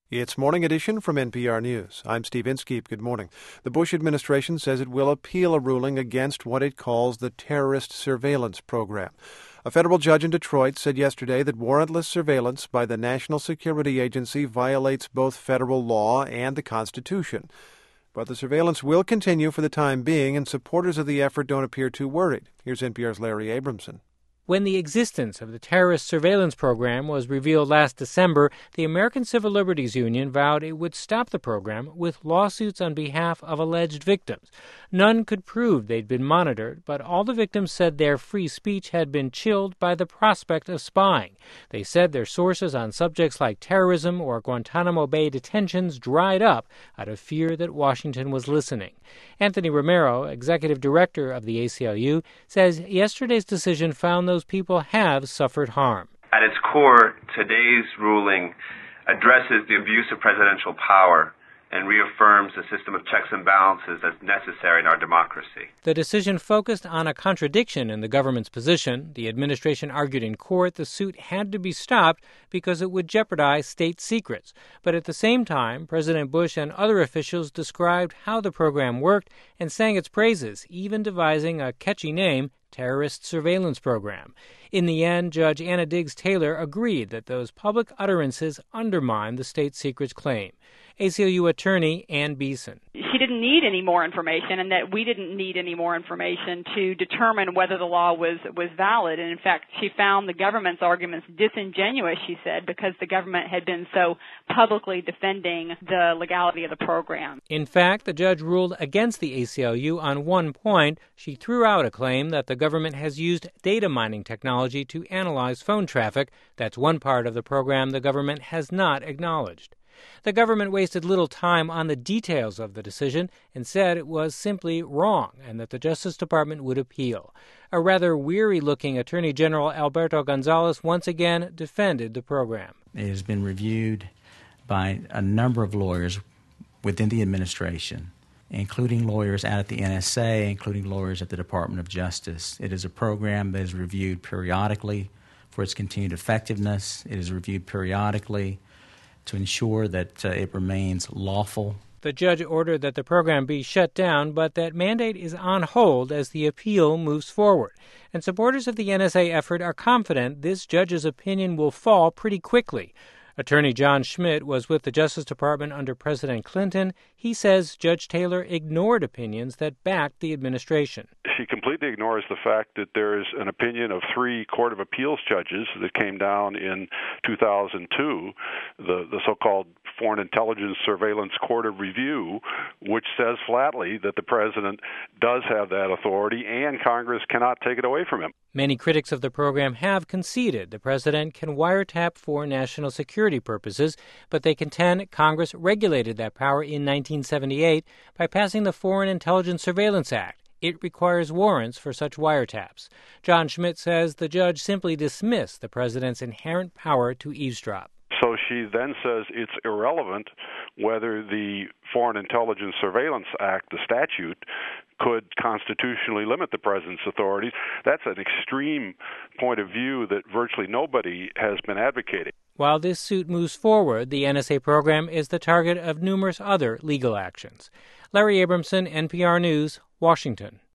It's Morning Edition from NPR News. I'm Steve Inskeep. Good morning. The Bush administration says it will appeal a ruling against what it calls the terrorist surveillance program. A federal judge in Detroit said yesterday that warrantless surveillance by the National Security Agency violates both federal law and the Constitution. But the surveillance will continue for the time being, and supporters of the effort don't appear too worried. Here's NPR's Larry Abramson. When the existence of the terrorist surveillance program was revealed last December, the American Civil Liberties Union vowed it would stop the program with lawsuits on behalf of alleged victims. None could prove they'd been monitored, but all the victims said their free speech had been chilled by the prospect of spying. They said their sources on subjects like terrorism or Guantanamo Bay detentions dried up out of fear that Washington was listening. Anthony Romero, executive director of the ACLU, says yesterday's decision found those people have suffered harm. At its core, today's ruling addresses the abuse of presidential power and reaffirms a system of checks and balances that's necessary in our democracy. The decision focused on a contradiction in the government's position. The administration argued in court the suit had to be stopped because it would jeopardize state secrets. But at the same time, President Bush and other officials described how the program worked and sang its praises, even devising a catchy name, Terrorist Surveillance Program. In the end, Judge Anna Diggs Taylor agreed that those public utterances undermine the state secrets claim. ACLU attorney Ann Beeson. She didn't need any more information, and that we didn't need any more information to determine whether the law was valid. And in fact, she found the government's arguments disingenuous, she said, because the government had been so publicly defending the legality of the program. In fact, the judge ruled against the ACLU on one point. She threw out a claim that the government has used data mining technology to analyze phone traffic. That's one part of the program the government has not acknowledged. The government wasted little time on the details of the decision and said it was simply wrong and that the Justice Department would appeal. A rather weary-looking Attorney General Alberto Gonzales once again defended the program. It has been reviewed by a number of lawyers within the administration, including lawyers out at the NSA, including lawyers at the Department of Justice. It is a program that is reviewed periodically for its continued effectiveness. It is reviewed periodically to ensure that it remains lawful. The judge ordered that the program be shut down, but that mandate is on hold as the appeal moves forward. And supporters of the NSA effort are confident this judge's opinion will fall pretty quickly. Attorney John Schmidt was with the Justice Department under President Clinton. He says Judge Taylor ignored opinions that backed the administration. She completely ignores the fact that there is an opinion of 3 Court of Appeals judges that came down in 2002, the so-called Foreign Intelligence Surveillance Court of Review, which says flatly that the president does have that authority and Congress cannot take it away from him. Many critics of the program have conceded the president can wiretap for national security purposes, but they contend Congress regulated that power in 1978 by passing the Foreign Intelligence Surveillance Act. It requires warrants for such wiretaps. John Schmidt says the judge simply dismissed the president's inherent power to eavesdrop. So she then says it's irrelevant whether the Foreign Intelligence Surveillance Act, the statute, could constitutionally limit the president's authorities. That's an extreme point of view that virtually nobody has been advocating. While this suit moves forward, the NSA program is the target of numerous other legal actions. Larry Abramson, NPR News, Washington.